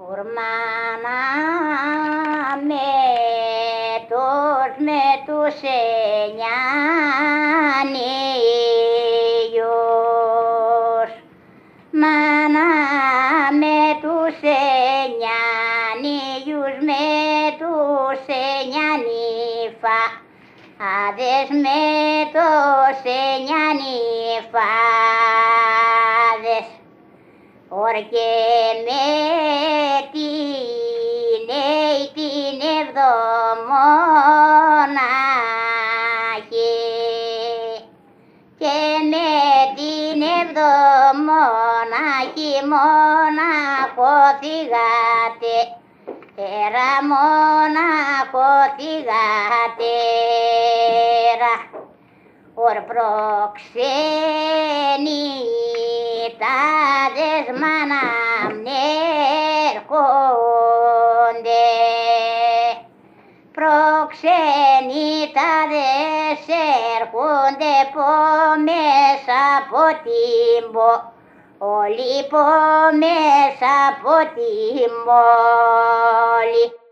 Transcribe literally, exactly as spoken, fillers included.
Ουρμάνα με τους με τους εννιάνιους, μάνα με τους εννιάνιους, με τους εννιάνιφαδες, με τους εννιάνιφαδες, όρκε με την ει την εβδομόναχη και με την εβδομόναχη μόναχο θυγάτε, τέρα μόναχο θυγάτερα, ορ προξενήταδες μάνα έρχονται, προξενήταδες έρχονται πο μέσα από την πόλη, πο μέσα από την πόλη.